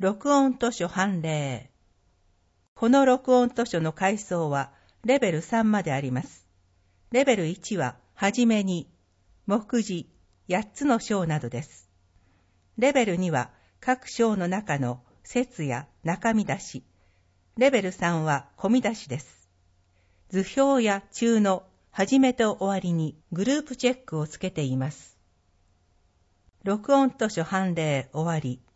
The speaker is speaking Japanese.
録音図書判例。この録音図書の階層はレベル3まであります。レベル1ははじめに、目次、8つの章などです。レベル2は各章の中の説や中身出し。レベル3は込み出しです。図表や中のはじめと終わりにグループチェックをつけています。録音図書判例終わり。